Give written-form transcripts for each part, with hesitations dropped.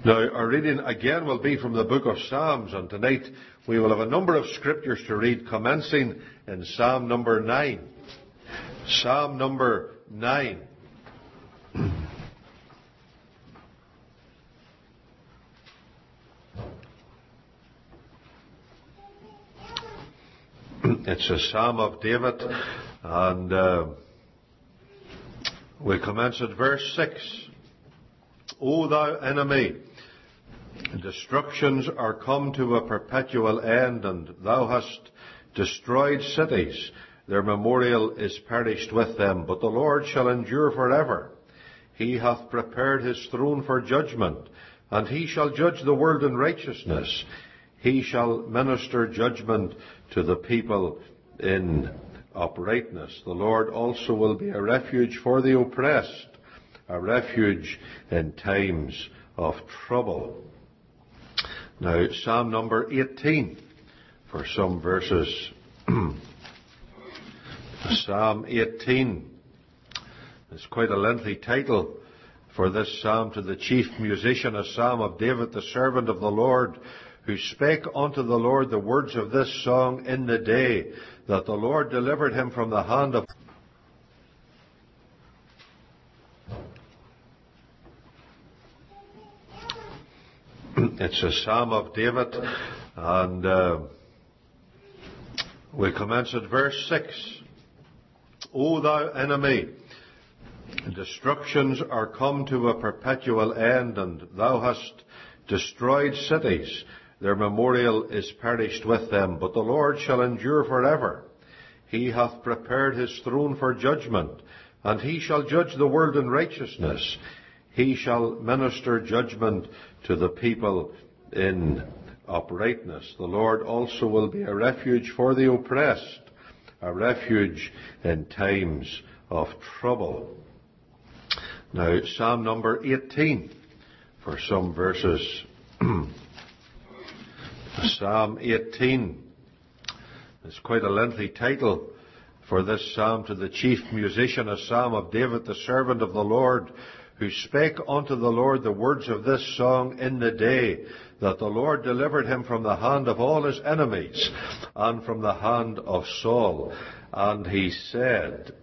Now, our reading again will be from the book of Psalms, and tonight we will have a number of scriptures to read, commencing in Psalm number 9. Psalm number 9. It's a Psalm of David, and we commence at verse 6. O thou enemy, destructions are come to a perpetual end, and thou hast destroyed cities. Their memorial is perished with them, but the Lord shall endure forever. He hath prepared his throne for judgment, and he shall judge the world in righteousness. He shall minister judgment to the people in uprightness. The Lord also will be a refuge for the oppressed, a refuge in times of trouble. Now, Psalm number 18 for some verses. Psalm 18 is quite a lengthy title for this psalm. To the chief musician, a psalm of David, the servant of the Lord, who spake unto the Lord the words of this song in the day that the Lord delivered him from the hand of... It's a Psalm of David, and we commence at verse 6. O thou enemy, destructions are come to a perpetual end, and thou hast destroyed cities. Their memorial is perished with them, but the Lord shall endure forever. He hath prepared his throne for judgment, and he shall judge the world in righteousness. He shall minister judgment to the people in uprightness. The Lord also will be a refuge for the oppressed, a refuge in times of trouble. Now, Psalm number 18 for some verses. Psalm 18 is quite a lengthy title for this psalm. To the chief musician, a psalm of David, the servant of the Lord, who spake unto the Lord the words of this song in the day that the Lord delivered him from the hand of all his enemies, and from the hand of Saul. And he said,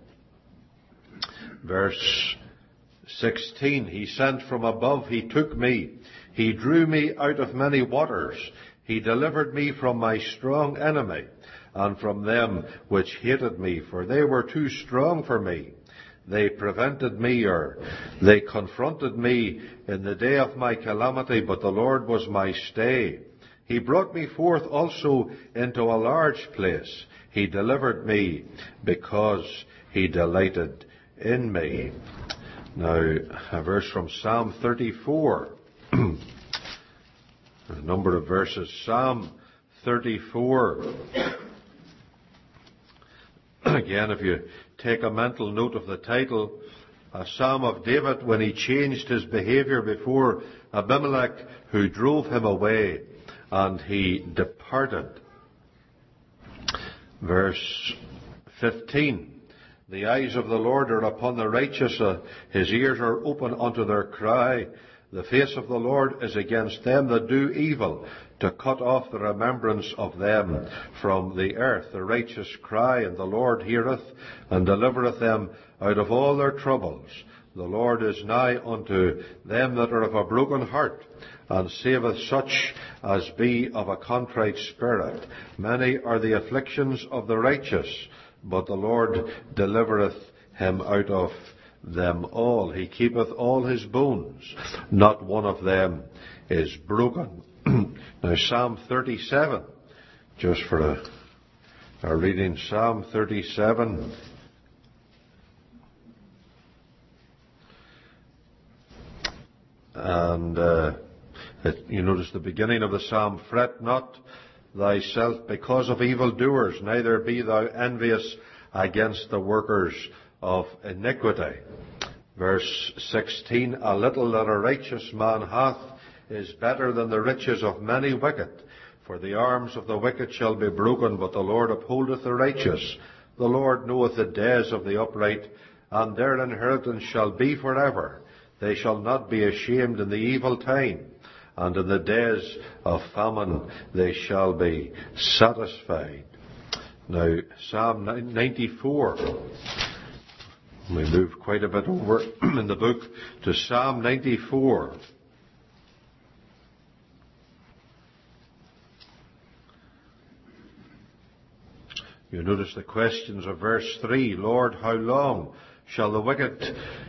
verse 16, He sent from above, He took me, He drew me out of many waters, He delivered me from my strong enemy, and from them which hated me, for they were too strong for me. They prevented me, or they confronted me in the day of my calamity, but the Lord was my stay. He brought me forth also into a large place. He delivered me because He delighted in me. Now, a verse from Psalm 34. A number of verses. Psalm 34. Again, if you take a mental note of the title, a Psalm of David when he changed his behavior before Abimelech, who drove him away, and he departed. Verse 15. The eyes of the Lord are upon the righteous, his ears are open unto their cry. The face of the Lord is against them that do evil, to cut off the remembrance of them from the earth. The righteous cry, and the Lord heareth, and delivereth them out of all their troubles. The Lord is nigh unto them that are of a broken heart, and saveth such as be of a contrite spirit. Many are the afflictions of the righteous, but the Lord delivereth him out of them all. He keepeth all his bones, not one of them is broken. Now, Psalm 37, just for our reading, Psalm 37. And you notice the beginning of the psalm, Fret not thyself because of evildoers, neither be thou envious against the workers of iniquity. Verse 16, A little that a righteous man hath is better than the riches of many wicked. For the arms of the wicked shall be broken, but the Lord upholdeth the righteous. The Lord knoweth the days of the upright, and their inheritance shall be forever. They shall not be ashamed in the evil time. and in the days of famine they shall be satisfied. Now, Psalm 94. We move quite a bit over in the book to Psalm 94. You notice the questions of verse 3. Lord, how long shall the wicked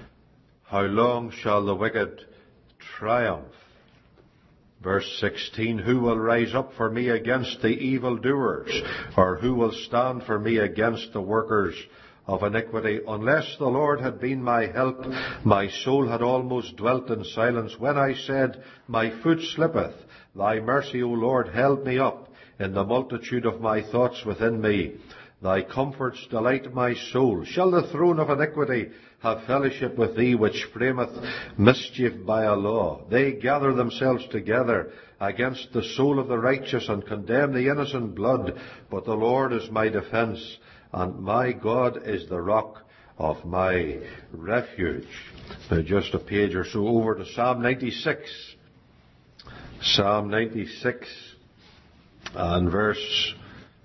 triumph? Verse 16, who will rise up for me against the evildoers, or who will stand for me against the workers of iniquity? Unless the Lord had been my help, my soul had almost dwelt in silence. When I said, my foot slippeth, thy mercy, O Lord, held me up in the multitude of my thoughts within me. Thy comforts delight my soul. Shall the throne of iniquity have fellowship with thee, which frameth mischief by a law? They gather themselves together against the soul of the righteous, and condemn the innocent blood. But the Lord is my defence, and my God is the rock of my refuge. Now just a page or so over to Psalm 96. Psalm 96 and verse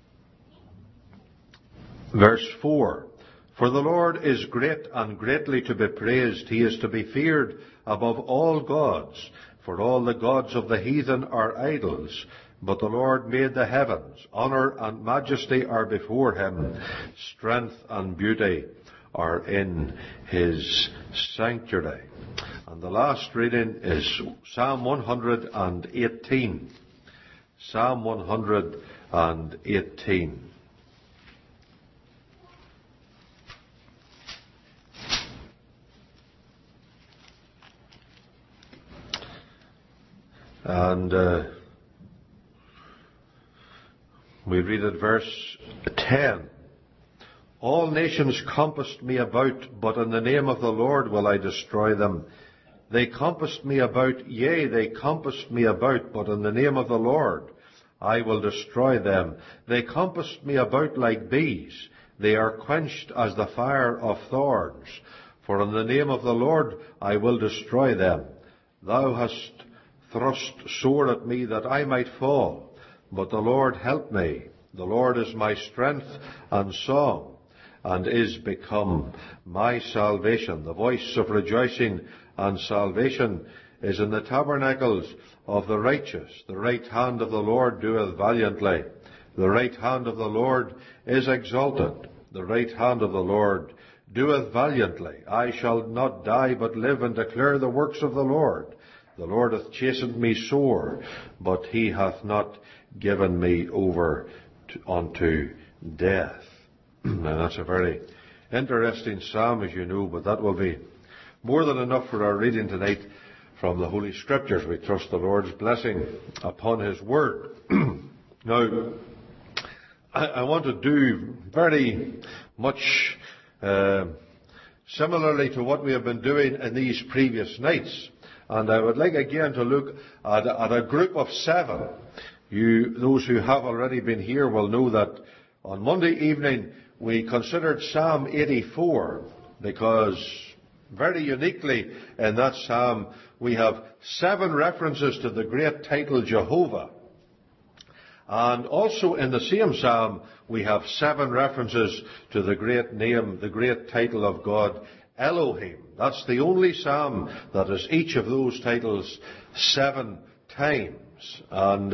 4. For the Lord is great and greatly to be praised. He is to be feared above all gods. For all the gods of the heathen are idols. But the Lord made the heavens. Honour and majesty are before him. Strength and beauty are in his sanctuary. And the last reading is Psalm 118. Psalm 118. And we read at verse 10. All nations compassed me about, but in the name of the Lord will I destroy them. They compassed me about, yea, they compassed me about, but in the name of the Lord I will destroy them. They compassed me about like bees. They are quenched as the fire of thorns. For in the name of the Lord I will destroy them. Thou hast thrust sore at me that I might fall, but the Lord helped me. The Lord is my strength and song, and is become my salvation. The voice of rejoicing and salvation is in the tabernacles of the righteous. The right hand of the Lord doeth valiantly. The right hand of the Lord is exalted. The right hand of the Lord doeth valiantly. I shall not die, but live and declare the works of the Lord. The Lord hath chastened me sore, but he hath not given me over unto death. Now that's a very interesting psalm, as you know, but that will be more than enough for our reading tonight from the Holy Scriptures. We trust the Lord's blessing upon his word. Now, I want to do very much similarly to what we have been doing in these previous nights. And I would like again to look at a group of 7. Those who have already been here will know that on Monday evening we considered Psalm 84, because very uniquely in that psalm we have 7 references to the great title Jehovah. And also in the same psalm we have 7 references to the great name, the great title of God, Elohim. That's the only psalm that has each of those titles 7 times. And,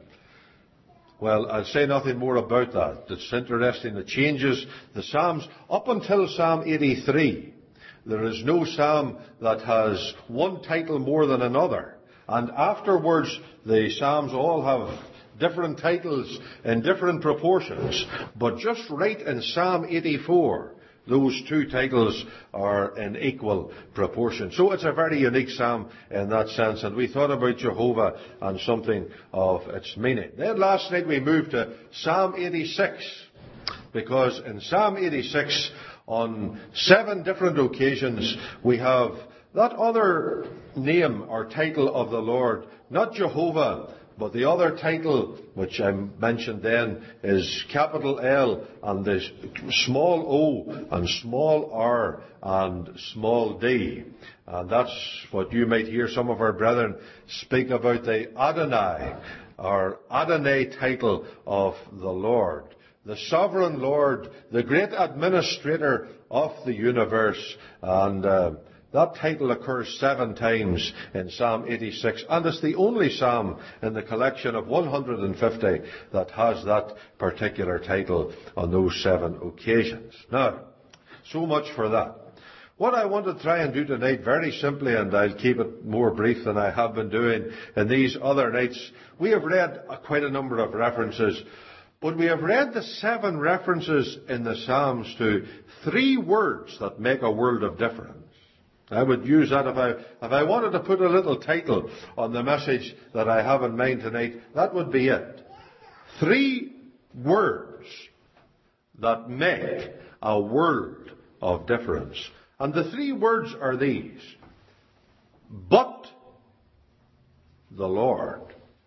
well, I'll say nothing more about that. It's interesting. It changes the psalms. Up until Psalm 83, there is no psalm that has one title more than another. And afterwards, the psalms all have different titles in different proportions. But just right in Psalm 84, those 2 titles are in equal proportion. So it's a very unique psalm in that sense. And we thought about Jehovah and something of its meaning. Then last night we moved to Psalm 86. Because in Psalm 86, on 7 different occasions, we have that other name or title of the Lord, not Jehovah, But the other title, which I mentioned then, is capital L and the small o and small r and small d. And that's what you might hear some of our brethren speak about, the Adonai, or Adonai title of the Lord. The sovereign Lord, the great administrator of the universe. And that title occurs 7 times in Psalm 86, and it's the only psalm in the collection of 150 that has that particular title on those 7 occasions. Now, so much for that. What I want to try and do tonight, very simply, and I'll keep it more brief than I have been doing in these other nights, we have read quite a number of references, but we have read the 7 references in the Psalms to 3 words that make a world of difference. I would use that if I wanted to put a little title on the message that I have in mind tonight, that would be it. 3 words that make a world of difference. And the 3 words are these: but the Lord.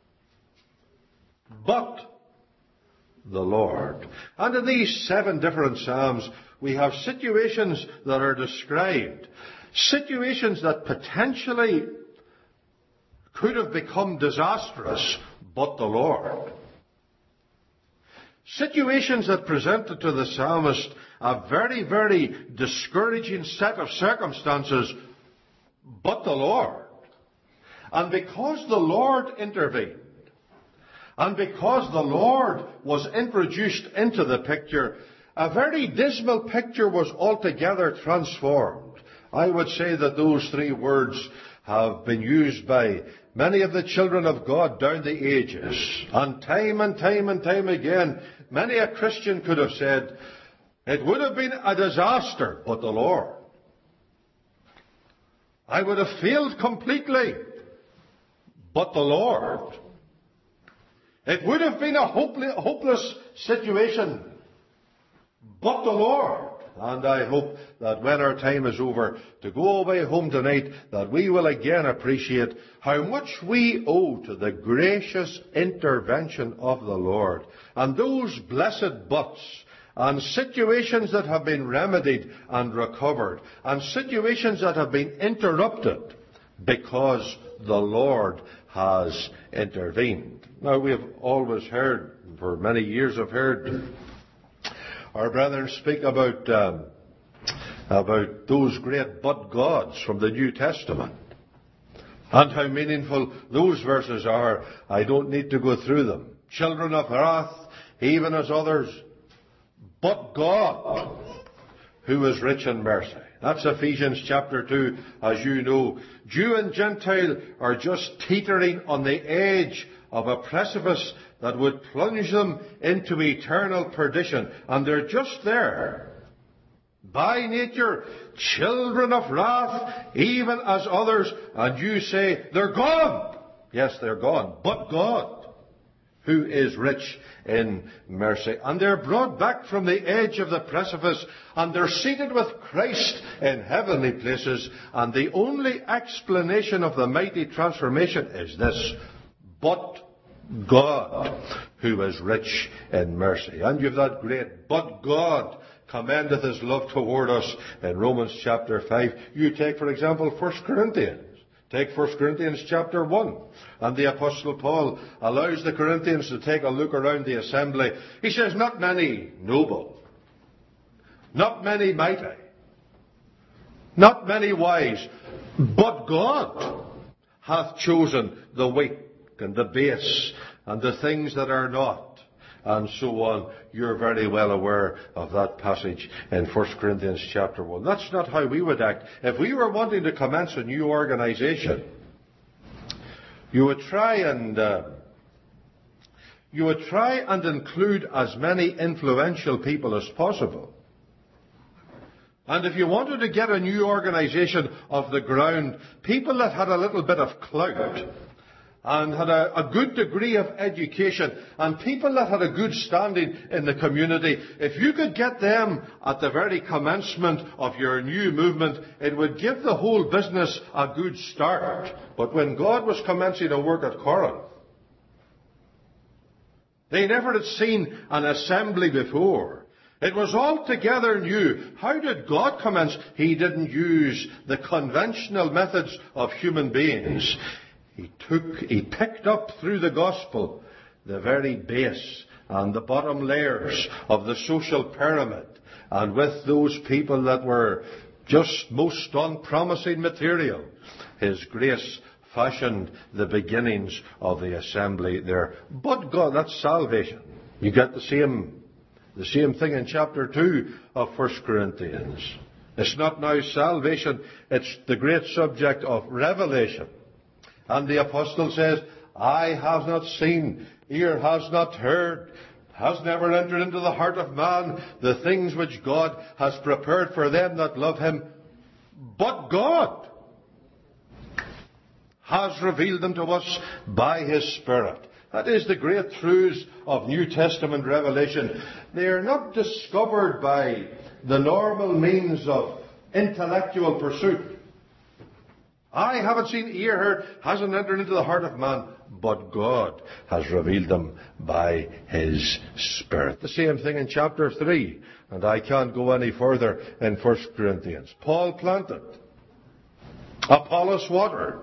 But the Lord. And in these 7 different Psalms, we have situations that are described. Situations that potentially could have become disastrous, but the Lord. Situations that presented to the psalmist a very, very discouraging set of circumstances, but the Lord. And because the Lord intervened, and because the Lord was introduced into the picture, a very dismal picture was altogether transformed. I would say that those 3 words have been used by many of the children of God down the ages. And time again, many a Christian could have said, it would have been a disaster, but the Lord. I would have failed completely, but the Lord. It would have been a hopeless situation, but the Lord. And I hope that when our time is over to go away home tonight, that we will again appreciate how much we owe to the gracious intervention of the Lord. And those blessed buts, and situations that have been remedied and recovered, and situations that have been interrupted because the Lord has intervened. Now, we have always heard, for many years have heard, our brethren speak about those great but gods from the New Testament. And how meaningful those verses are. I don't need to go through them. Children of wrath, even as others, but God, who is rich in mercy. That's Ephesians chapter 2, as you know. Jew and Gentile are just teetering on the edge of a precipice that would plunge them into eternal perdition. And they're just there. By nature, children of wrath, even as others. And you say, they're gone. Yes, they're gone. But God, who is rich in mercy. And they're brought back from the edge of the precipice, and they're seated with Christ in heavenly places. And the only explanation of the mighty transformation is this: but God, who is rich in mercy. And you've that great, but God commendeth his love toward us in Romans chapter 5. You take, for example, 1 Corinthians. Take 1 Corinthians chapter 1. And the Apostle Paul allows the Corinthians to take a look around the assembly. He says, not many noble, not many mighty, not many wise, but God hath chosen the weak and the base and the things that are not, and so on. You're very well aware of that passage in 1 Corinthians chapter 1. That's not how we would act. If we were wanting to commence a new organization, you would try and include as many influential people as possible. And if you wanted to get a new organization off the ground, people that had a little bit of clout and had a good degree of education, and people that had a good standing in the community, if you could get them at the very commencement of your new movement, it would give the whole business a good start. But when God was commencing a work at Corinth, They never had seen an assembly before. It was altogether new. How did God commence? He didn't use the conventional methods of human beings. He picked up through the gospel the very base and the bottom layers of the social pyramid. And with those people that were just most unpromising material, His grace fashioned the beginnings of the assembly there. But God, that's salvation. You get the same thing in chapter 2 of 1 Corinthians. It's not now salvation, it's the great subject of revelation. And the apostle says, eye has not seen, ear has not heard, has never entered into the heart of man the things which God has prepared for them that love Him. But God has revealed them to us by His Spirit. That is the great truths of New Testament revelation. They are not discovered by the normal means of intellectual pursuit. I haven't seen, ear heard, hasn't entered into the heart of man, but God has revealed them by His Spirit. The same thing in chapter 3, and I can't go any further in 1 Corinthians. Paul planted, Apollos watered,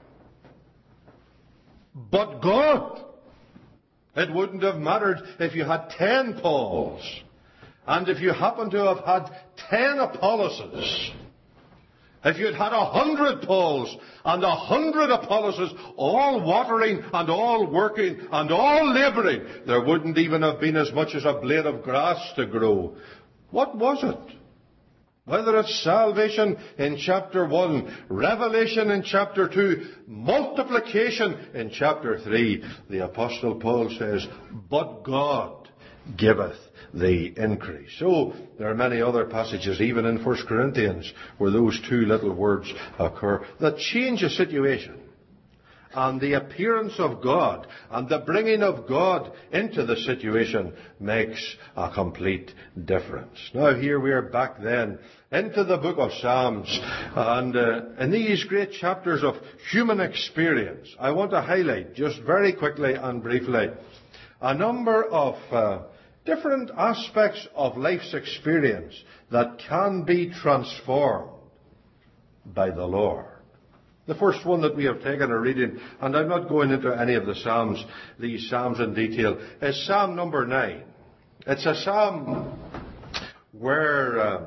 but God. It wouldn't have mattered if you had 10 Pauls, and if you happened to have had 10 Apolloses. If you'd had 100 Pauls and 100 Apolloses, all watering and all working and all labouring, there wouldn't even have been as much as a blade of grass to grow. What was it? Whether it's salvation in chapter 1, revelation in chapter 2, multiplication in chapter 3, the Apostle Paul says, but God giveth the increase. So there are many other passages, even in 1 Corinthians, where those two little words occur that change a situation. And the appearance of God and the bringing of God into the situation makes a complete difference. Now here we are back then into the book of Psalms, and in these great chapters of human experience, I want to highlight just very quickly and briefly a number of different aspects of life's experience that can be transformed by the Lord. The first one that we have taken a reading, and I'm not going into any of these Psalms in detail, is Psalm number 9. It's a psalm where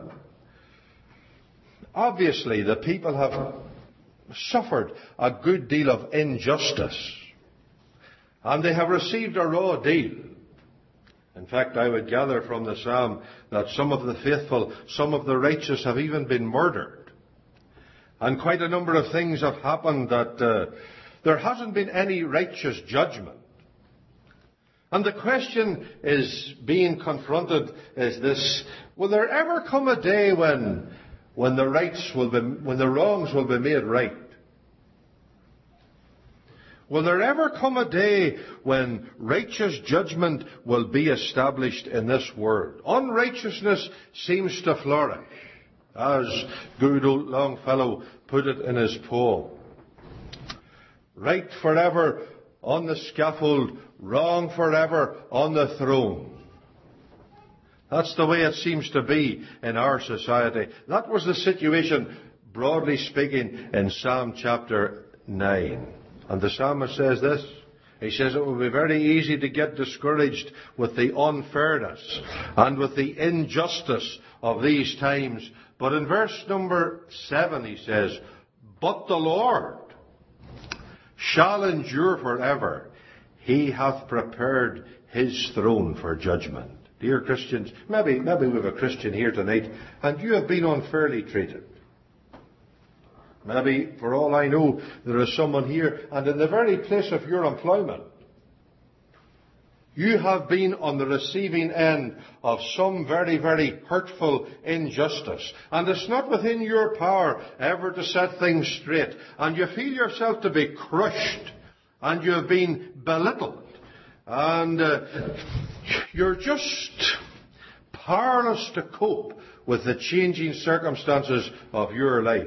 obviously the people have suffered a good deal of injustice, and they have received a raw deal. In fact, I would gather from the psalm that some of the faithful, some of the righteous have even been murdered. And quite a number of things have happened that there hasn't been any righteous judgment. And the question is being confronted is this: will there ever come a day when the wrongs will be made right? Will there ever come a day when righteous judgment will be established in this world? Unrighteousness seems to flourish, as good old Longfellow put it in his poem. Right forever on the scaffold, wrong forever on the throne. That's the way it seems to be in our society. That was the situation, broadly speaking, in Psalm chapter 9. And the psalmist says this. He says it will be very easy to get discouraged with the unfairness and with the injustice of these times. But in verse number 7 he says, but the Lord shall endure forever. He hath prepared His throne for judgment. Dear Christians, maybe we have a Christian here tonight and you have been unfairly treated. Maybe, for all I know, there is someone here, and in the very place of your employment, you have been on the receiving end of some very, very hurtful injustice. And it's not within your power ever to set things straight. And you feel yourself to be crushed, and you have been belittled. And you're just powerless to cope with the changing circumstances of your life.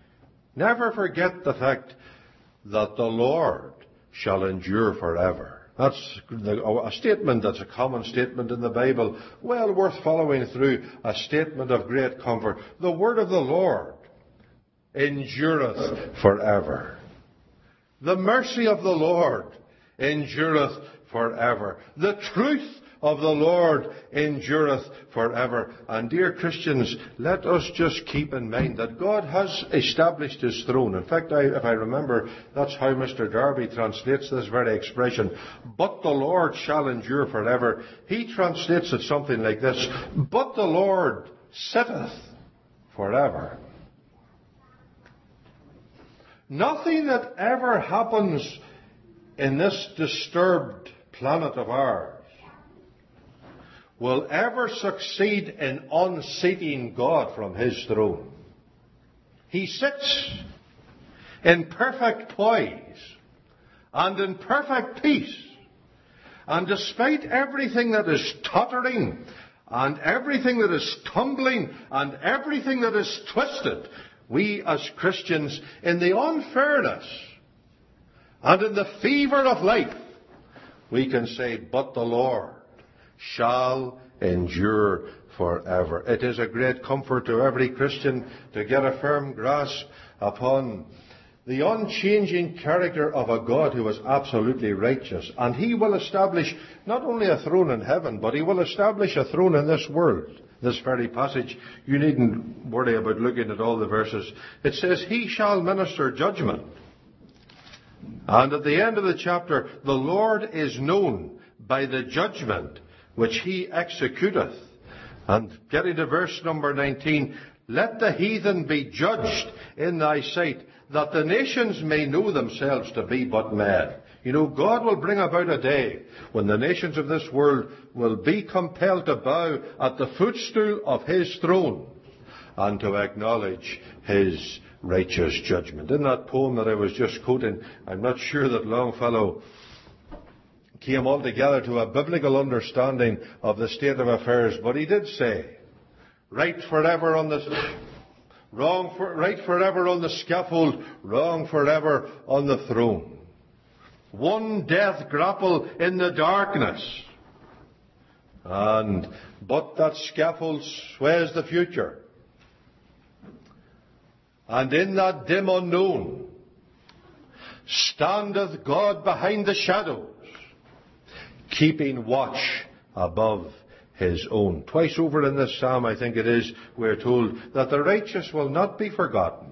Never forget the fact that the Lord shall endure forever. That's a statement that's a common statement in the Bible, well worth following through, a statement of great comfort. The word of the Lord endureth forever. The mercy of the Lord endureth forever. The truth of the Lord endureth forever. And dear Christians, let us just keep in mind that God has established His throne. In fact, if I remember, that's how Mr. Darby translates this very expression. But the Lord shall endure forever. He translates it something like this. But the Lord sitteth forever. Nothing that ever happens in this disturbed planet of ours will ever succeed in unseating God from His throne. He sits in perfect poise and in perfect peace. And despite everything that is tottering and everything that is tumbling and everything that is twisted, we as Christians, in the unfairness and in the fever of life, we can say, but the Lord shall endure forever. It is a great comfort to every Christian to get a firm grasp upon the unchanging character of a God who is absolutely righteous. And He will establish not only a throne in heaven, but He will establish a throne in this world. This very passage, you needn't worry about looking at all the verses. It says, He shall minister judgment. And at the end of the chapter, the Lord is known by the judgment which He executeth. And getting to verse number 19, let the heathen be judged in thy sight, that the nations may know themselves to be but men. You know, God will bring about a day when the nations of this world will be compelled to bow at the footstool of His throne and to acknowledge His righteous judgment. In that poem that I was just quoting, I'm not sure that Longfellow came altogether to a biblical understanding of the state of affairs, but he did say, right forever on the scaffold, wrong forever on the throne. One death grapple in the darkness, but that scaffold sways the future. And in that dim unknown standeth God behind the shadows, keeping watch above His own. Twice over in this psalm, I think it is, we're told that the righteous will not be forgotten.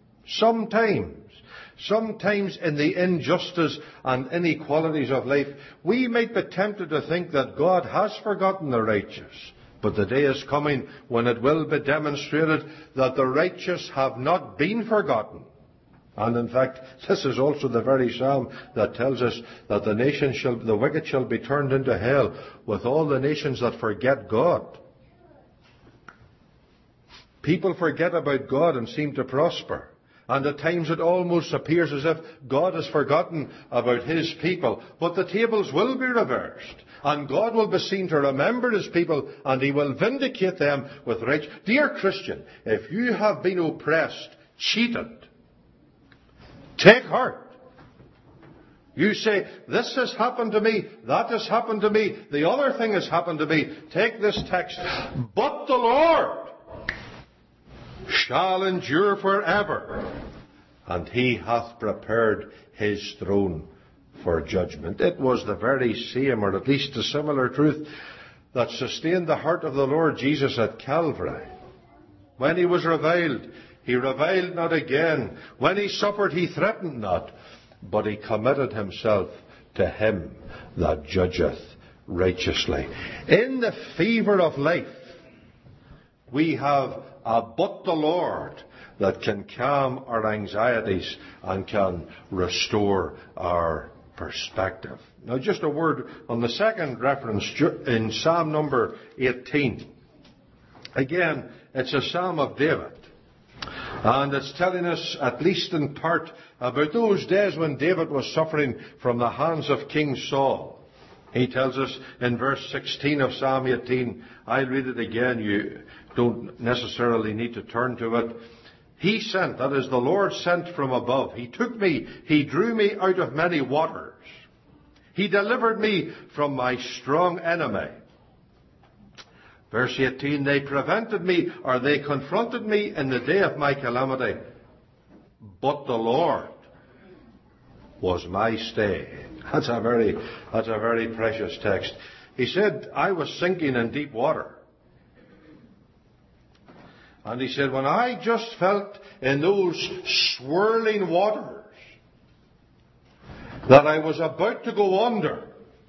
Sometimes in the injustice and inequalities of life, we might be tempted to think that God has forgotten the righteous. But the day is coming when it will be demonstrated that the righteous have not been forgotten. And in fact, this is also the very psalm that tells us that the wicked shall be turned into hell with all the nations that forget God. People forget about God and seem to prosper. And at times it almost appears as if God has forgotten about His people. But the tables will be reversed. And God will be seen to remember His people, and He will vindicate them with righteousness. Dear Christian, if you have been oppressed, cheated, take heart. You say, this has happened to me, that has happened to me, the other thing has happened to me. Take this text. But the Lord shall endure forever, and He hath prepared His throne for judgment. It was the very same, or at least a similar truth, that sustained the heart of the Lord Jesus at Calvary. When He was reviled, He reviled not again. When He suffered, He threatened not, but He committed Himself to Him that judgeth righteously. In the fever of life, we have a but the Lord that can calm our anxieties and can restore our perspective. Now just a word on the second reference in Psalm number 18. Again, it's a Psalm of David. And it's telling us, at least in part, about those days when David was suffering from the hands of King Saul. He tells us in verse 16 of Psalm 18, I'll read it again, you don't necessarily need to turn to it. He sent, that is, the Lord sent from above. He took me, He drew me out of many waters. He delivered me from my strong enemy. Verse 18, they prevented me, or they confronted me in the day of my calamity. But the Lord was my stay. That's a very precious text. He said, I was sinking in deep water. And he said, when I just felt in those swirling waters that I was about to go under,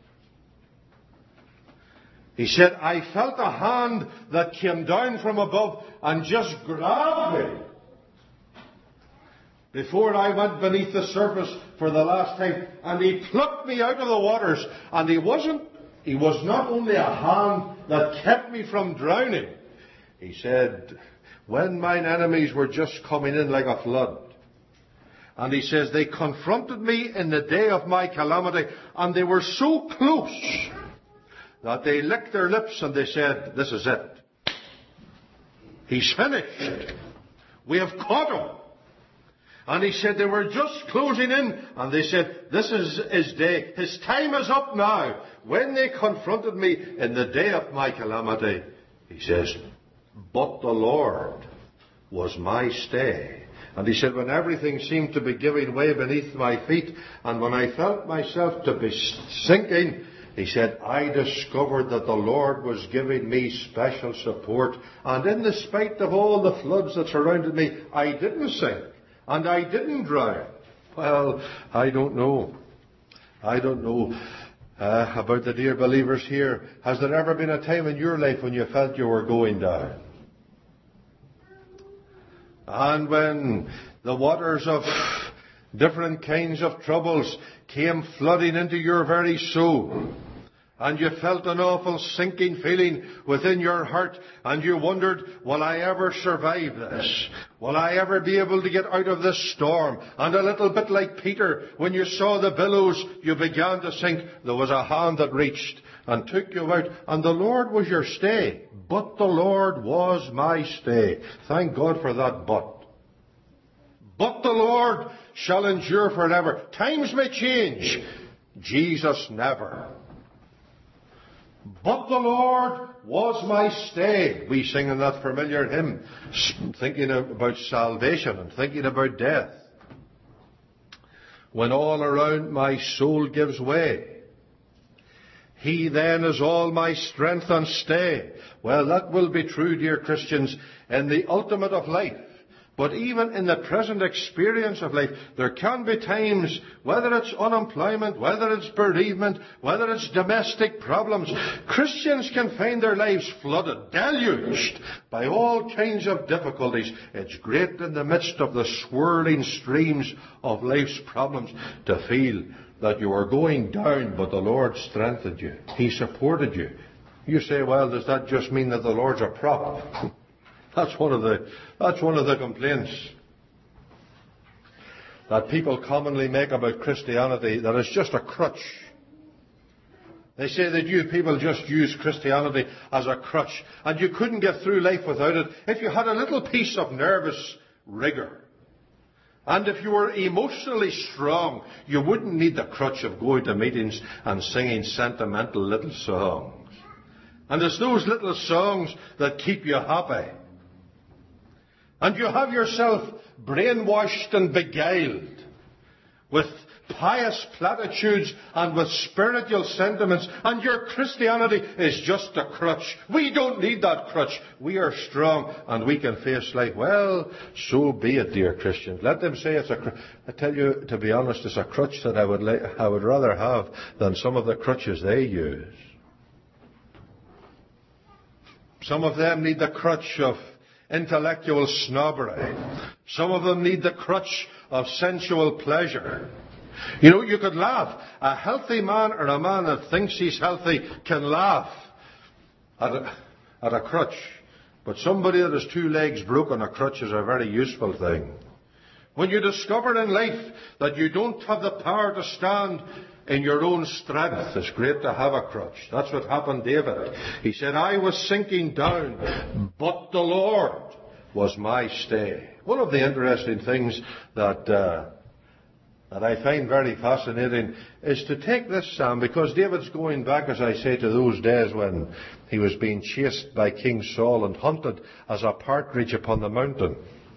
he said, I felt a hand that came down from above and just grabbed me before I went beneath the surface for the last time. And he plucked me out of the waters. And he was not only a hand that kept me from drowning. He said, when mine enemies were just coming in like a flood. And he says, they confronted me in the day of my calamity, and they were so close that they licked their lips and they said, this is it. He's finished. We have caught him. And he said they were just closing in, and they said, this is his day. His time is up now. When they confronted me in the day of my calamity, he says, but the Lord was my stay. And he said, when everything seemed to be giving way beneath my feet, and when I felt myself to be sinking, he said, I discovered that the Lord was giving me special support. And in the spite of all the floods that surrounded me, I didn't sink. And I didn't drown. Well, I don't know. About the dear believers here. Has there ever been a time in your life when you felt you were going down? And when the waters of different kinds of troubles came flooding into your very soul, and you felt an awful sinking feeling within your heart, and you wondered, will I ever survive this? Will I ever be able to get out of this storm? And a little bit like Peter, when you saw the billows, you began to sink. There was a hand that reached and took you out, and the Lord was your stay. But the Lord was my stay. Thank God for that but. But the Lord shall endure forever. Times may change. Jesus never. But the Lord was my stay. We sing in that familiar hymn, thinking about salvation and thinking about death. When all around my soul gives way, He then is all my strength and stay. Well, that will be true, dear Christians, in the ultimate of life. But even in the present experience of life, there can be times, whether it's unemployment, whether it's bereavement, whether it's domestic problems, Christians can find their lives flooded, deluged by all kinds of difficulties. It's great in the midst of the swirling streams of life's problems to feel that you are going down, but the Lord strengthened you. He supported you. You say, well, does that just mean that the Lord's a prop? That's one of the complaints that people commonly make about Christianity, that it's just a crutch. They say that you people just use Christianity as a crutch, and you couldn't get through life without it if you had a little piece of nervous rigor. And if you were emotionally strong, you wouldn't need the crutch of going to meetings and singing sentimental little songs. And it's those little songs that keep you happy. And you have yourself brainwashed and beguiled with pious platitudes and with spiritual sentiments, and your Christianity is just a crutch. We don't need that crutch. We are strong and we can face life. Well, so be it, dear Christians. Let them say it's a crutch. I tell you, to be honest, it's a crutch that I would rather have than some of the crutches they use. Some of them need the crutch of intellectual snobbery. Some of them need the crutch of sensual pleasure. You know, you could laugh. A healthy man or a man that thinks he's healthy can laugh at a crutch. But somebody that has two legs broken, a crutch is a very useful thing. When you discover in life that you don't have the power to stand in your own strength, it's great to have a crutch. That's what happened to David. He said, I was sinking down, but the Lord was my stay. One of the interesting things that that I find very fascinating is to take this psalm, because David's going back, as I say, to those days when he was being chased by King Saul and hunted as a partridge upon the mountain.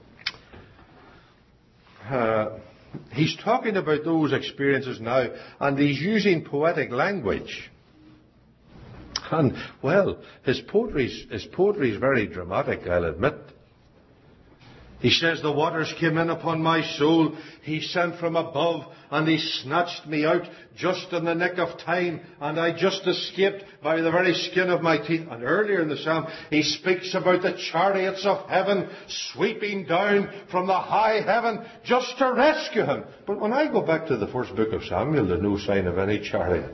He's talking about those experiences now, and he's using poetic language. And, well, his poetry is very dramatic, I'll admit. He says, the waters came in upon my soul. He sent from above, and he snatched me out just in the nick of time, and I just escaped by the very skin of my teeth. And earlier in the psalm, he speaks about the chariots of heaven sweeping down from the high heaven just to rescue him. But when I go back to the first book of Samuel, there's no sign of any chariots.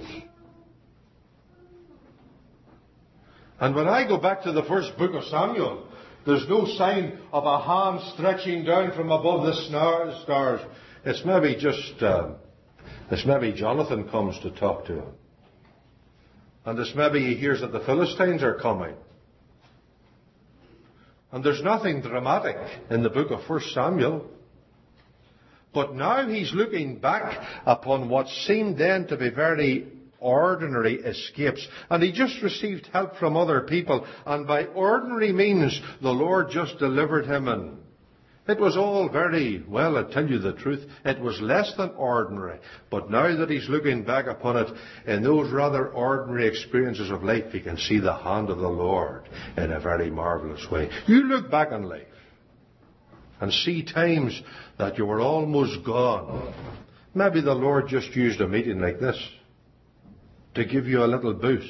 And when I go back to the first book of Samuel, there's no sign of a hand stretching down from above the stars. It's maybe Jonathan comes to talk to him. And it's maybe he hears that the Philistines are coming. And there's nothing dramatic in the book of 1 Samuel. But now he's looking back upon what seemed then to be very ordinary escapes. And he just received help from other people. And by ordinary means, the Lord just delivered him. And it was all very, well, I tell you the truth, it was less than ordinary. But now that he's looking back upon it, in those rather ordinary experiences of life, he can see the hand of the Lord in a very marvellous way. You look back on life and see times that you were almost gone. Maybe the Lord just used a meeting like this to give you a little boost.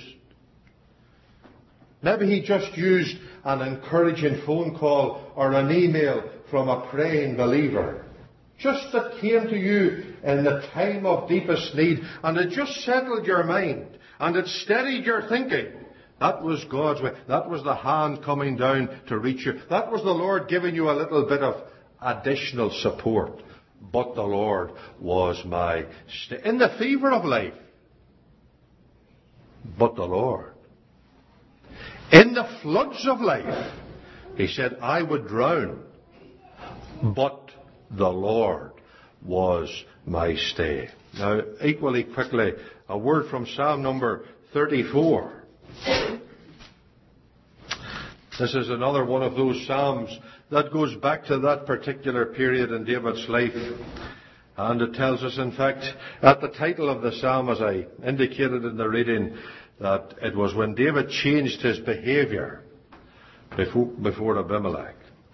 Maybe he just used an encouraging phone call or an email from a praying believer, just that came to you in the time of deepest need, and it just settled your mind and it steadied your thinking. That was God's way. That was the hand coming down to reach you. That was the Lord giving you a little bit of additional support. But the Lord was my stay in the fever of life. But the Lord. In the floods of life, he said, I would drown, but the Lord was my stay. Now, equally quickly, a word from Psalm number 34. This is another one of those psalms that goes back to that particular period in David's life. And it tells us, in fact, at the title of the psalm, as I indicated in the reading, that it was when David changed his behaviour before Abimelech.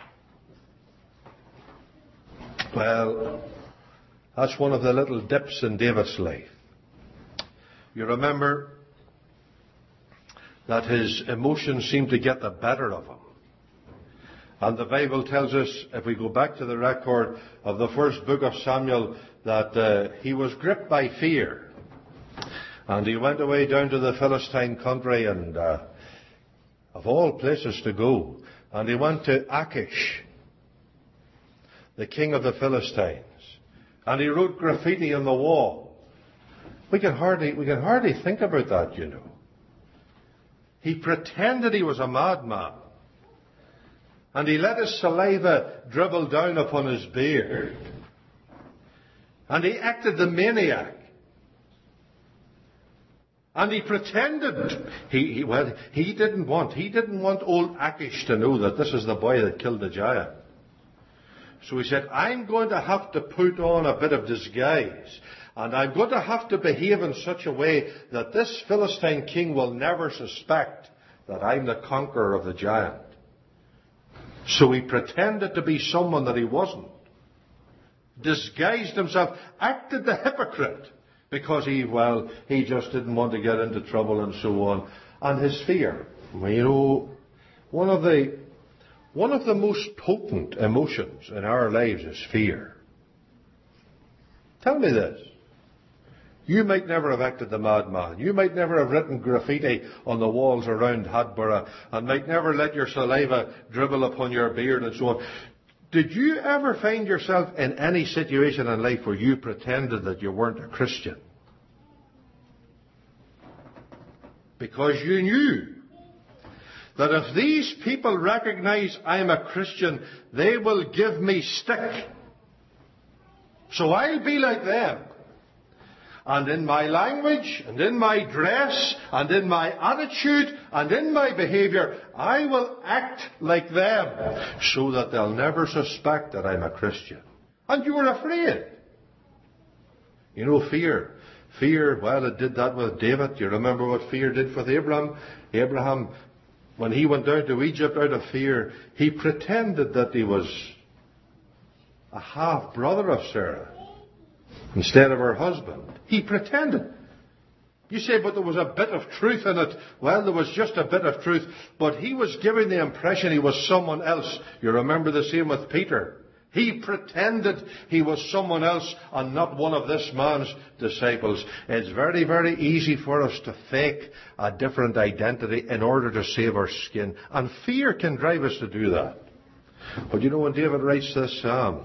Well, that's one of the little dips in David's life. You remember that his emotions seemed to get the better of him. And the Bible tells us, if we go back to the record of the first book of Samuel, that he was gripped by fear. And he went away down to the Philistine country, and of all places to go. And he went to Achish, the king of the Philistines. And he wrote graffiti on the wall. We can hardly think about that, you know. He pretended he was a madman. And he let his saliva dribble down upon his beard. And he acted the maniac. And he pretended. He didn't want old Achish to know that this is the boy that killed the giant. So he said, I'm going to have to put on a bit of disguise. And I'm going to have to behave in such a way that this Philistine king will never suspect that I'm the conqueror of the giant. So he pretended to be someone that he wasn't. Disguised himself, acted the hypocrite. Because he just didn't want to get into trouble and so on. And his fear. You know, one of the most potent emotions in our lives is fear. Tell me this. You might never have acted the madman. You might never have written graffiti on the walls around Hadborough, and might never let your saliva dribble upon your beard and so on. Did you ever find yourself in any situation in life where you pretended that you weren't a Christian? Because you knew that if these people recognize I'm a Christian, they will give me stick. So I'll be like them. And in my language, and in my dress, and in my attitude, and in my behaviour, I will act like them, so that they'll never suspect that I'm a Christian. And you were afraid. You know, fear. Fear, well, it did that with David. You remember what fear did with Abraham? Abraham, when he went down to Egypt out of fear, he pretended that he was a half-brother of Sarah instead of her husband. He pretended. You say, but there was a bit of truth in it. Well, there was just a bit of truth, but he was giving the impression he was someone else. You remember the same with Peter. He pretended he was someone else and not one of this man's disciples. It's very, very easy for us to fake a different identity in order to save our skin. And fear can drive us to do that. But you know, when David writes this psalm,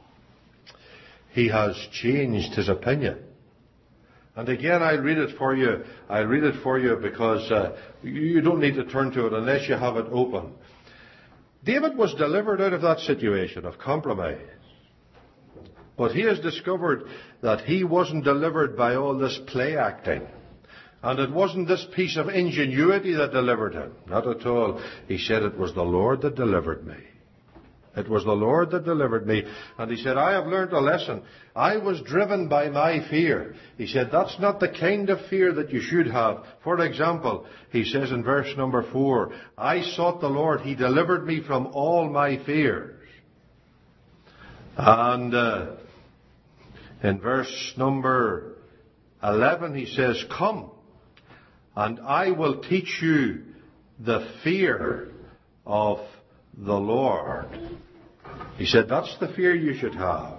he has changed his opinion. And again, I'll read it for you. I'll read it for you because you don't need to turn to it unless you have it open. David was delivered out of that situation of compromise. But he has discovered that he wasn't delivered by all this play acting. And it wasn't this piece of ingenuity that delivered him. Not at all. He said, it was the Lord that delivered me. It was the Lord that delivered me. And he said, I have learned a lesson. I was driven by my fear. He said, that's not the kind of fear that you should have. For example, he says in verse number 4, I sought the Lord. He delivered me from all my fears. And in verse number 11, he says, come, and I will teach you the fear of the Lord. He said, that's the fear you should have.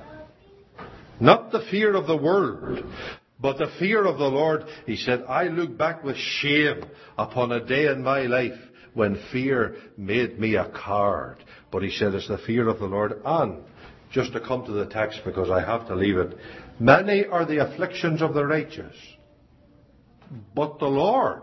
Not the fear of the world, but the fear of the Lord. He said, I look back with shame upon a day in my life when fear made me a coward. But he said, it's the fear of the Lord. And, just to come to the text because I have to leave it, many are the afflictions of the righteous, but the Lord,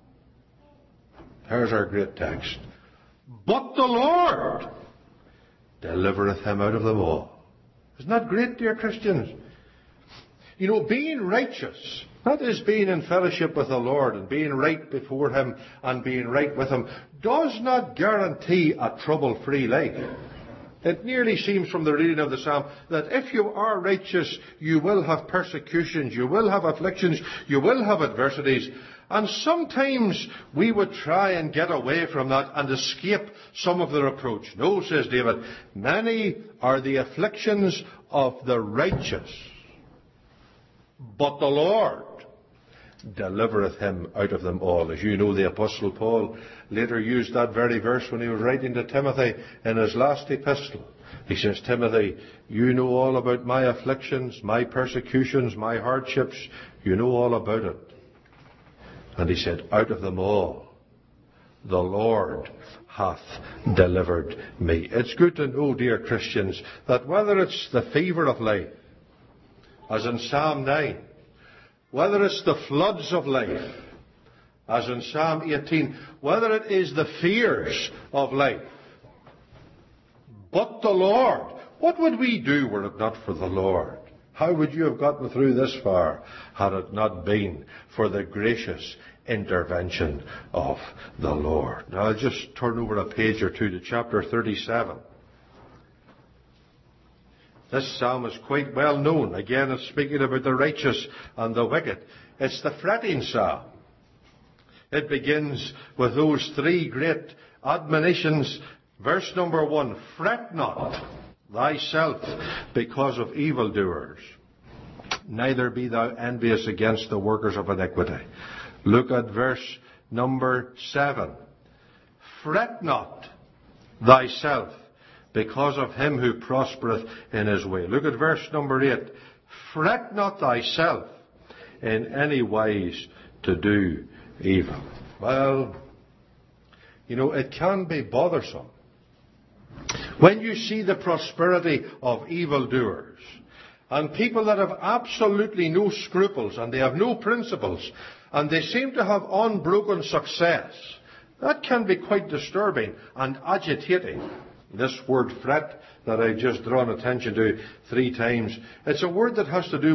here's our great text, but the Lord delivereth him out of them all. Isn't that great, dear Christians? You know, being righteous, that is being in fellowship with the Lord and being right before him and being right with him, does not guarantee a trouble-free life. It nearly seems from the reading of the psalm that if you are righteous, you will have persecutions, you will have afflictions, you will have adversities. And sometimes we would try and get away from that and escape some of the reproach. No, says David, many are the afflictions of the righteous, but the Lord delivereth him out of them all. As you know, the Apostle Paul later used that very verse when he was writing to Timothy in his last epistle. He says, Timothy, you know all about my afflictions, my persecutions, my hardships. You know all about it. And he said, out of them all, the Lord hath delivered me. It's good to know, dear Christians, that whether it's the fever of life, as in Psalm 9, whether it's the floods of life, as in Psalm 18, whether it is the fears of life, but the Lord, what would we do were it not for the Lord? How would you have gotten through this far had it not been for the gracious intervention of the Lord? Now I'll just turn over a page or two to chapter 37. This psalm is quite well known. Again, it's speaking about the righteous and the wicked. It's the fretting psalm. It begins with those three great admonitions. Verse number 1, fret not thyself because of evildoers, neither be thou envious against the workers of iniquity. Look at verse number 7. Fret not thyself because of him who prospereth in his way. Look at verse number 8. Fret not thyself in any wise to do evil. Well, you know, it can be bothersome when you see the prosperity of evildoers and people that have absolutely no scruples and they have no principles and they seem to have unbroken success. That can be quite disturbing and agitating. This word fret that I've just drawn attention to 3 times, it's a word that has to do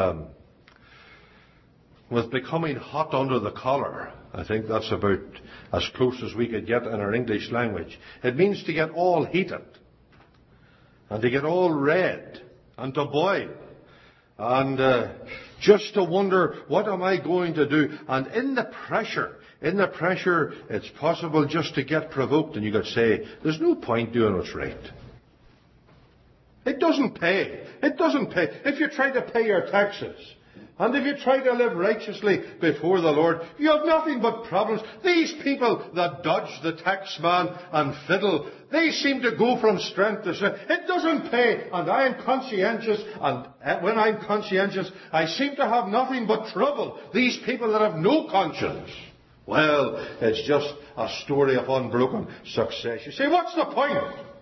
with becoming hot under the collar. I think that's about as close as we could get in our English language. It means to get all heated, and to get all red, and to boil, and just to wonder, what am I going to do? And in the pressure, it's possible just to get provoked, and you could say, there's no point doing what's right. It doesn't pay. It doesn't pay. If you try to pay your taxes, and if you try to live righteously before the Lord, you have nothing but problems. These people that dodge the tax man and fiddle, they seem to go from strength to strength. It doesn't pay, and I am conscientious, and when I'm conscientious, I seem to have nothing but trouble. These people that have no conscience. Well, it's just a story of unbroken success. You say, what's the point?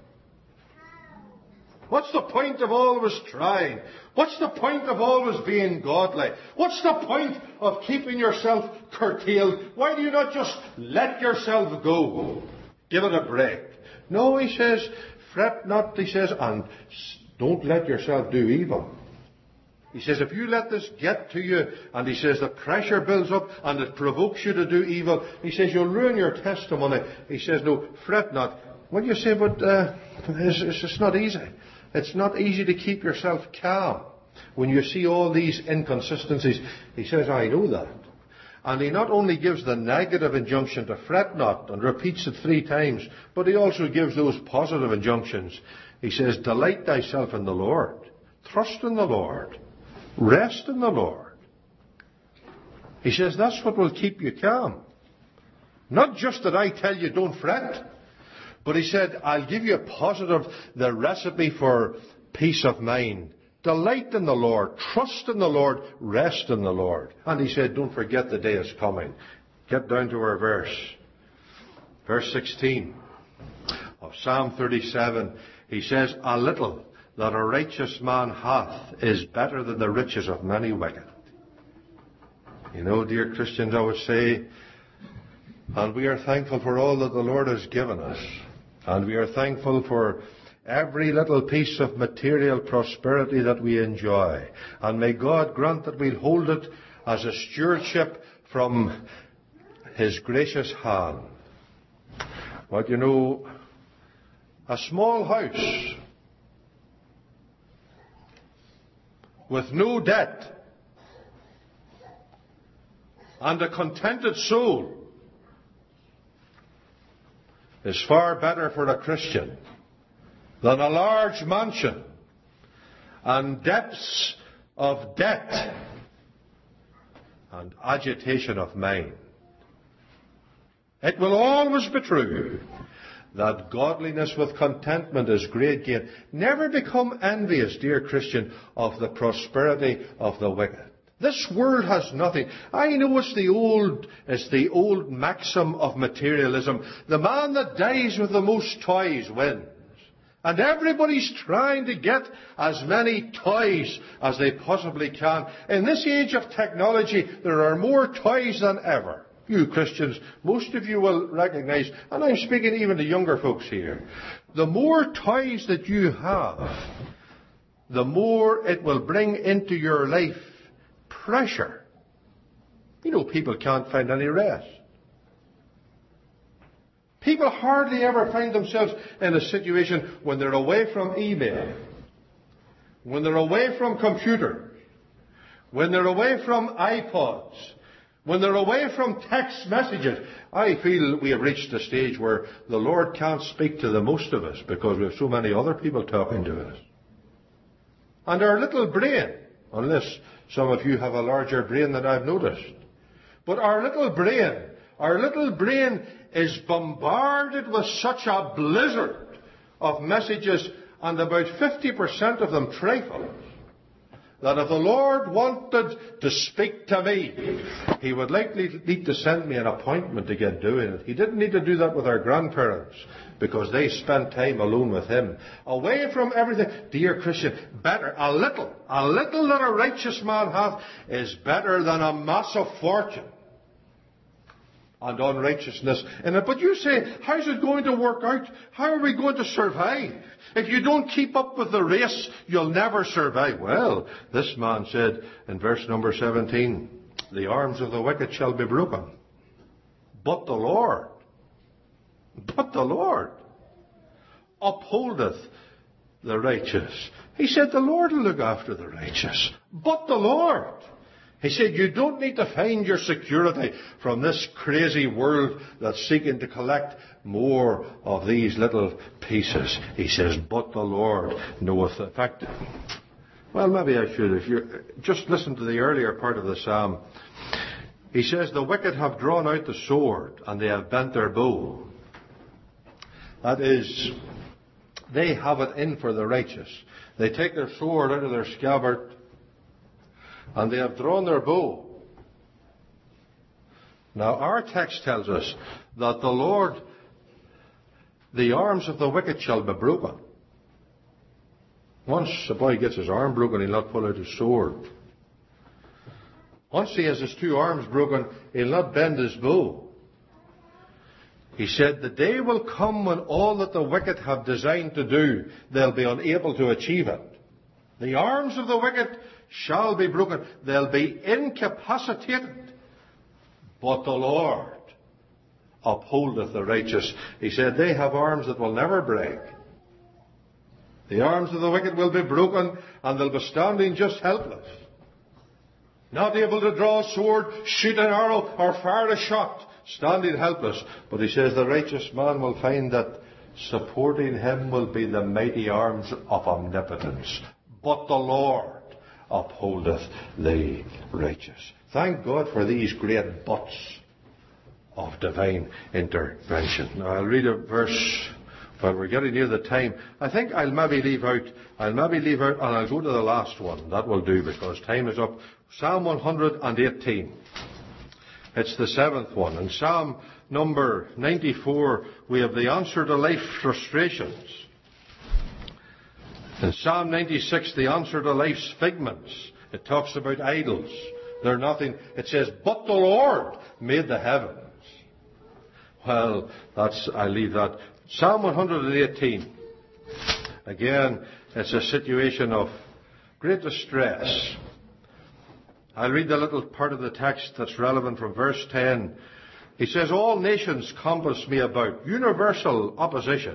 What's the point of always trying? What's the point of always being godly? What's the point of keeping yourself curtailed? Why do you not just let yourself go? Give it a break. No, he says, fret not, he says, and don't let yourself do evil. He says, if you let this get to you, and he says, the pressure builds up and it provokes you to do evil, he says, you'll ruin your testimony. He says, no, fret not. Well, you say, but it's just not easy. It's not easy to keep yourself calm when you see all these inconsistencies. He says, I know that. And he not only gives the negative injunction to fret not, and repeats it 3 times, but he also gives those positive injunctions. He says, delight thyself in the Lord. Trust in the Lord. Rest in the Lord. He says, that's what will keep you calm. Not just that I tell you don't fret, but he said, I'll give you the recipe for peace of mind. Delight in the Lord, trust in the Lord, rest in the Lord. And he said, don't forget the day is coming. Get down to our verse. Verse 16 of Psalm 37. He says, a little that a righteous man hath is better than the riches of many wicked. You know, dear Christians, I would say, and we are thankful for all that the Lord has given us. And we are thankful for every little piece of material prosperity that we enjoy. And may God grant that we'll hold it as a stewardship from His gracious hand. But you know, a small house with no debt and a contented soul is far better for a Christian than a large mansion and depths of debt and agitation of mind. It will always be true that godliness with contentment is great gain. Never become envious, dear Christian, of the prosperity of the wicked. This world has nothing. I know it's the old maxim of materialism. The man that dies with the most toys wins. And everybody's trying to get as many toys as they possibly can. In this age of technology, there are more toys than ever. You Christians, most of you will recognize, and I'm speaking even to younger folks here, the more toys that you have, the more it will bring into your life pressure. You know, people can't find any rest. People hardly ever find themselves in a situation when they're away from email, when they're away from computers, when they're away from iPods, when they're away from text messages. I feel we have reached a stage where the Lord can't speak to the most of us because we have so many other people talking to us. And our little brain, unless some of you have a larger brain than I've noticed, but our little brain is bombarded with such a blizzard of messages, and about 50% of them trifles, that if the Lord wanted to speak to me, He would likely need to send me an appointment to get doing it. He didn't need to do that with our grandparents, because they spent time alone with Him, away from everything. Dear Christian, better, a little that a righteous man hath is better than a massive fortune. and unrighteousness in it. But you say, how's it going to work out? How are we going to survive? If you don't keep up with the race, you'll never survive. Well, this man said in verse number 17, the arms of the wicked shall be broken. But the Lord upholdeth the righteous. He said the Lord will look after the righteous. But the Lord. He said you don't need to find your security from this crazy world that's seeking to collect more of these little pieces. He says, but the Lord knoweth. In fact, well, maybe I should. If you just listen to the earlier part of the psalm, he says, the wicked have drawn out the sword and they have bent their bow. That is, they have it in for the righteous. They take their sword out of their scabbard and they have drawn their bow. Now, our text tells us that the arms of the wicked shall be broken. Once a boy gets his arm broken, he'll not pull out his sword. Once he has his two arms broken, he'll not bend his bow. He said, the day will come when all that the wicked have designed to do, they'll be unable to achieve it. The arms of the wicked shall be broken. They'll be incapacitated. But the Lord upholdeth the righteous. He said, they have arms that will never break. The arms of the wicked will be broken and they'll be standing just helpless. Not able to draw a sword, shoot an arrow, or fire a shot. Standing helpless. But he says the righteous man will find that supporting him will be the mighty arms of omnipotence. But the Lord upholdeth the righteous. Thank God for these great buts of divine intervention. Now I'll read a verse. Well, we're getting near the time. I think I'll maybe leave out and I'll go to the last one. That will do because time is up. Psalm 118. It's the seventh one. In Psalm number 94, we have the answer to life frustrations. In Psalm 96, the answer to life's figments. It talks about idols. They're nothing. It says, but the Lord made the heavens. Well, I'll leave that. Psalm 118. Again, it's a situation of great distress. I'll read the little part of the text that's relevant from verse 10. He says, all nations compass me about. Universal opposition.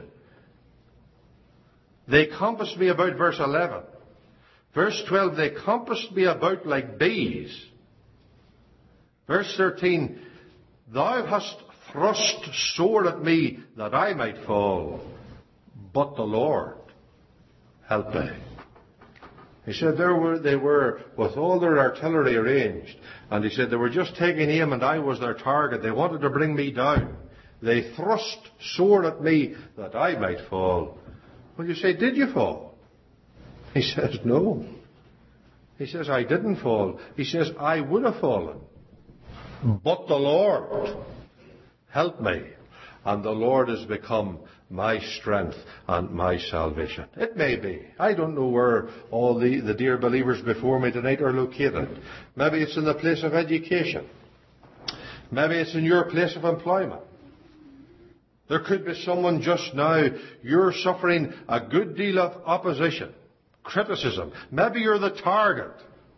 They compassed me about, verse 11. Verse 12, they compassed me about like bees. Verse 13, thou hast thrust sore at me that I might fall, but the Lord helped me. He said they were with all their artillery arranged, and he said they were just taking aim and I was their target. They wanted to bring me down. They thrust sore at me that I might fall. Well, you say, did you fall? He says, no. He says, I didn't fall. He says, I would have fallen. But the Lord helped me. And the Lord has become my strength and my salvation. It may be. I don't know where all the dear believers before me tonight are located. Maybe it's in the place of education. Maybe it's in your place of employment. There could be someone just now, you're suffering a good deal of opposition, criticism. Maybe you're the target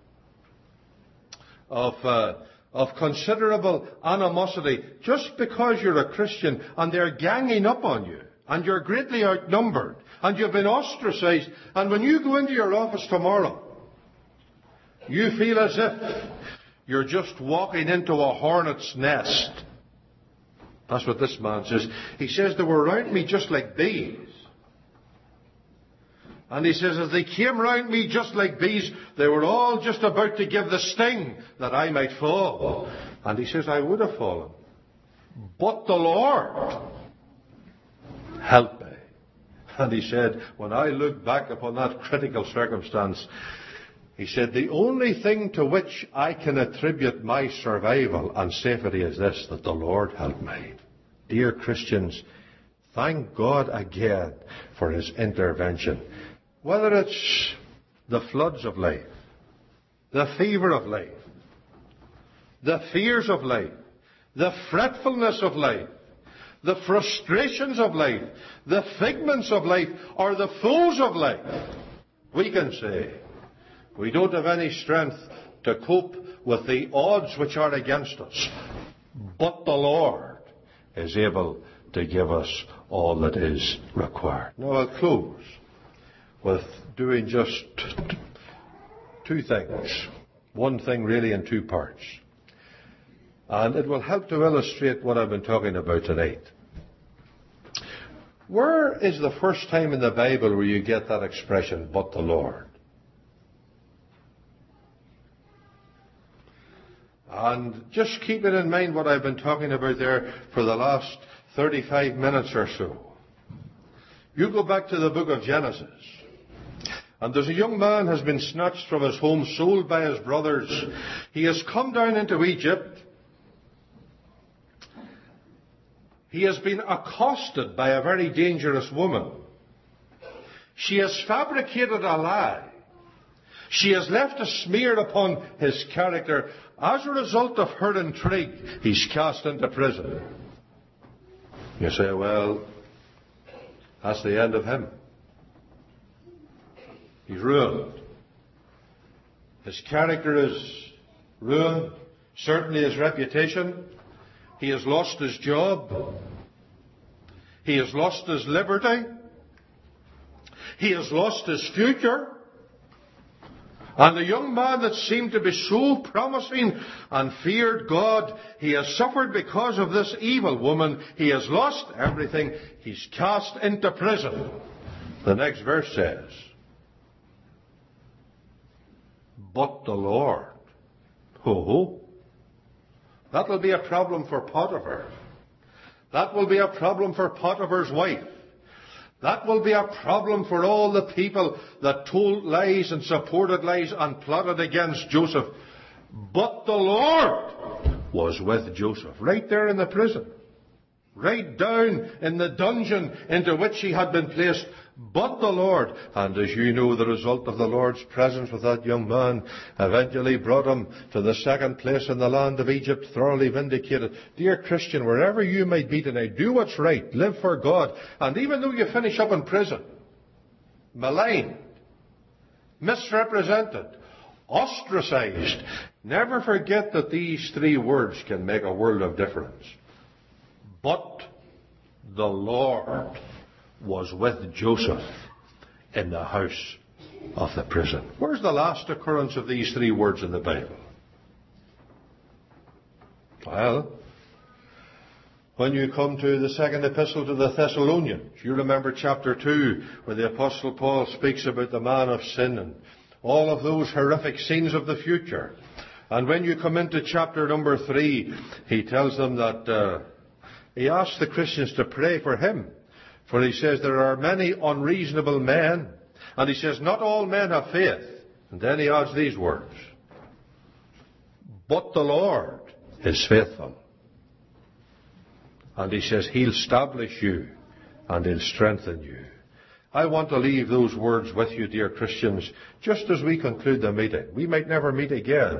of considerable animosity just because you're a Christian and they're ganging up on you and you're greatly outnumbered and you've been ostracized, and when you go into your office tomorrow, you feel as if you're just walking into a hornet's nest. That's what this man says. He says they were around me just like bees. And he says as they came round me just like bees, they were all just about to give the sting that I might fall. And he says I would have fallen. But the Lord helped me. And he said, when I look back upon that critical circumstance, he said, the only thing to which I can attribute my survival and safety is this, that the Lord helped me. Dear Christians, thank God again for His intervention. Whether it's the floods of life, the fever of life, the fears of life, the fretfulness of life, the frustrations of life, the figments of life, or the foes of life, we can say we don't have any strength to cope with the odds which are against us. But the Lord is able to give us all that is required. Now I'll close with doing just two things. One thing really in two parts. And it will help to illustrate what I've been talking about tonight. Where is the first time in the Bible where you get that expression, but the Lord? And just keeping in mind what I've been talking about there for the last 35 minutes or so. You go back to the book of Genesis. And there's a young man has been snatched from his home, sold by his brothers. He has come down into Egypt. He has been accosted by a very dangerous woman. She has fabricated a lie. She has left a smear upon his character. As a result of her intrigue, he's cast into prison. You say, well, that's the end of him. He's ruined. His character is ruined. Certainly his reputation. He has lost his job. He has lost his liberty. He has lost his future. And the young man that seemed to be so promising and feared God, he has suffered because of this evil woman. He has lost everything. He's cast into prison. The next verse says, but the Lord. Oh, that will be a problem for Potiphar. That will be a problem for Potiphar's wife. That will be a problem for all the people that told lies and supported lies and plotted against Joseph. But the Lord was with Joseph, right there in the prison, right down in the dungeon into which he had been placed. But the Lord, and as you know, the result of the Lord's presence with that young man eventually brought him to the second place in the land of Egypt, thoroughly vindicated. Dear Christian, wherever you might be tonight, do what's right, live for God, and even though you finish up in prison, maligned, misrepresented, ostracized, never forget that these three words can make a world of difference. But the Lord was with Joseph in the house of the prison. Where's the last occurrence of these three words in the Bible? Well, when you come to the second epistle to the Thessalonians, you remember chapter 2, where the Apostle Paul speaks about the man of sin and all of those horrific scenes of the future. And when you come into chapter number 3, he tells them that he asks the Christians to pray for him. For he says there are many unreasonable men. And he says not all men have faith. And then he adds these words. But the Lord is faithful. And he says he'll establish you and he'll strengthen you. I want to leave those words with you, dear Christians, just as we conclude the meeting. We might never meet again.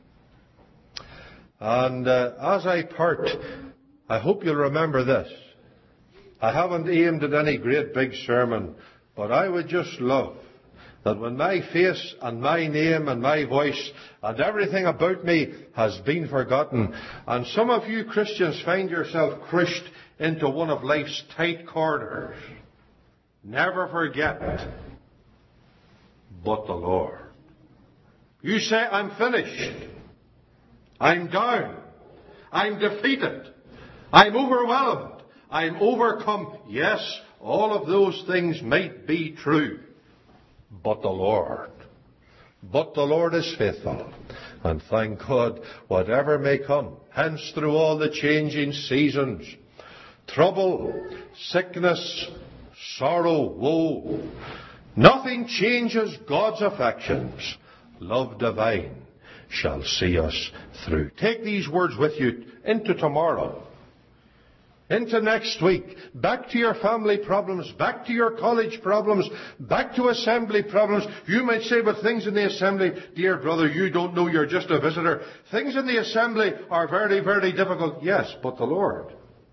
And as I part, I hope you'll remember this. I haven't aimed at any great big sermon, but I would just love that when my face and my name and my voice and everything about me has been forgotten, and some of you Christians find yourself crushed into one of life's tight corners, never forget, but the Lord. You say, I'm finished. I'm down. I'm defeated. I'm overwhelmed. I'm overcome. Yes, all of those things might be true. But the Lord is faithful. And thank God, whatever may come, hence through all the changing seasons, trouble, sickness, sorrow, woe, nothing changes God's affections. Love divine shall see us through. Take these words with you into tomorrow. into next week, back to your family problems, back to your college problems, back to assembly problems. You might say, but things in the assembly, dear brother, you don't know, you're just a visitor. Things in the assembly are very, very difficult. Yes, but the Lord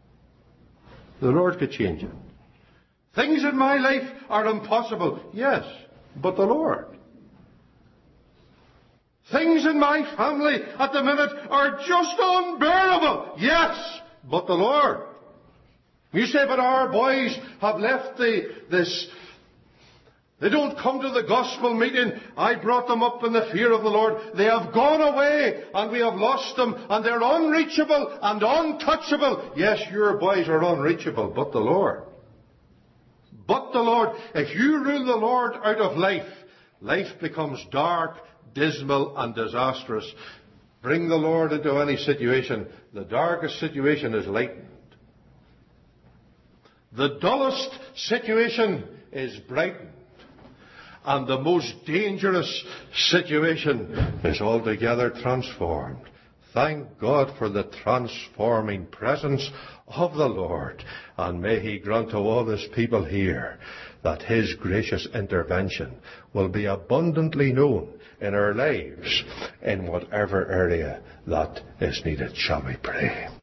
could change it. Things in my life are impossible. Yes, but the Lord. Things in my family at the minute are just unbearable. Yes, but the Lord. You say, but our boys have left this. They don't come to the gospel meeting. I brought them up in the fear of the Lord. They have gone away and we have lost them and they're unreachable and untouchable. Yes, your boys are unreachable, but the Lord. But the Lord. If you rule the Lord out of life, life becomes dark, dismal and disastrous. Bring the Lord into any situation. The darkest situation is lightened. The dullest situation is brightened. And the most dangerous situation is altogether transformed. Thank God for the transforming presence of the Lord. And may He grant to all His people here that His gracious intervention will be abundantly known in our lives in whatever area that is needed. Shall we pray?